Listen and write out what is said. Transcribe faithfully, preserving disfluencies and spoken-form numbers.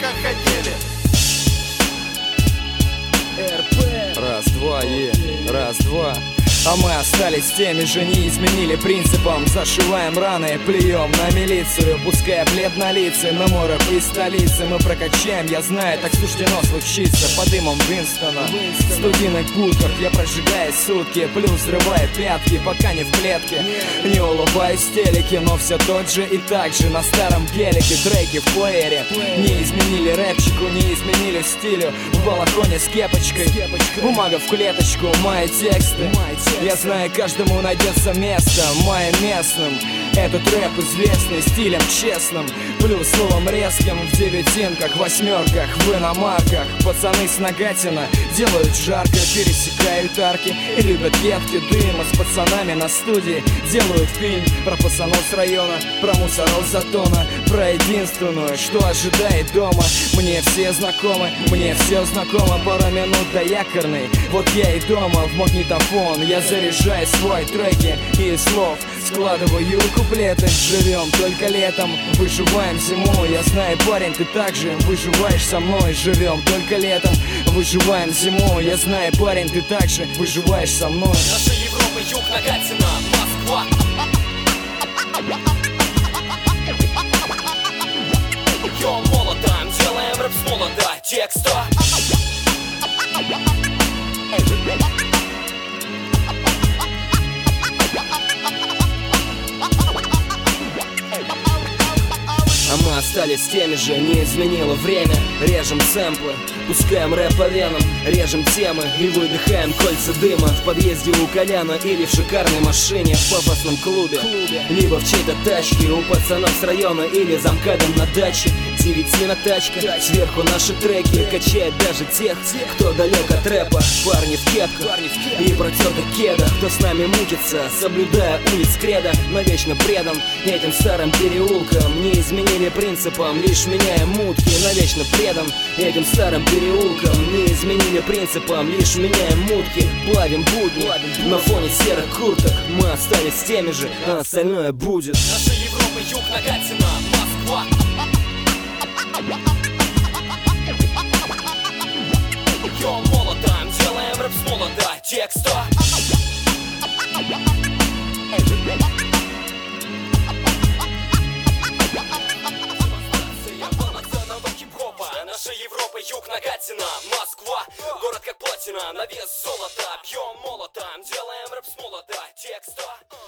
как хотели. РП. Раз, два, е, раз, два. А мы остались теми же, не изменили принципам. Зашиваем раны, плюем на милицию, пускай бледнолицы, на море и столице мы прокачаем, я знаю, так суждено случиться. Под дымом Винстона, в студийных будках я прожигаю сутки, плюс взрываю пятки, пока не в клетке. Не улыбаюсь в телеке, но все тот же и так же на старом гелике. Треки в плеере не изменили рэпчику, не изменили стилю. В балахоне с кепочкой, бумага в клеточку, мои тексты. Я знаю, каждому найдется место моим местным. Этот рэп известный стилем честным, плюс словом резким в девятинках, восьмерках, в иномарках. Пацаны с Нагатина делают жарко, пересекают арки и любят ветки дыма. С пацанами на студии делают фильм про пацанов с района, про мусоров затона, про единственную, что ожидает дома. Мне все знакомы, мне все знакомо. Пара минут до якорной, вот я и дома. В магнитофон я заряжаю свои треки и из слов складываю куплеты. Живем только летом, выживаем зиму. Я знаю, парень, ты также выживаешь со мной. Живем только летом, выживаем зиму. Я знаю, парень, ты также выживаешь со мной. Наша Европа, юг, Нагатина, Москва. Бьем молотом, делаем рэп с молота, текста. А мы остались теми же, не изменило время. Режем сэмплы, пускаем рэп по венам, режем темы и выдыхаем кольца дыма. В подъезде у Коляна или в шикарной машине, в пафосном клубе, либо в чьей-то тачке, у пацанов с района или замкадом на даче. Девятина тачка, сверху наши треки качает даже тех, кто далек от рэпа. Парни в кепках и протертых кедах, кто с нами мучится, соблюдая улиц кредо, но вечно предан этим старым переулкам. Не изменили принципам, лишь меняем мутки. Навечно предан этим старым переулкам. Не изменили принципам, лишь меняем мутки. Плавим будни на фоне серых курток. Мы остались теми же, а остальное будет. Наша Европа, юг, Нагатина, Москва. Бьем молотом, делаем рэп с молота, текста. Наша Европа, юг, Нагатина, Москва. Город как платина, на вес золота. Бьем молотом, делаем рэп с молота, текста.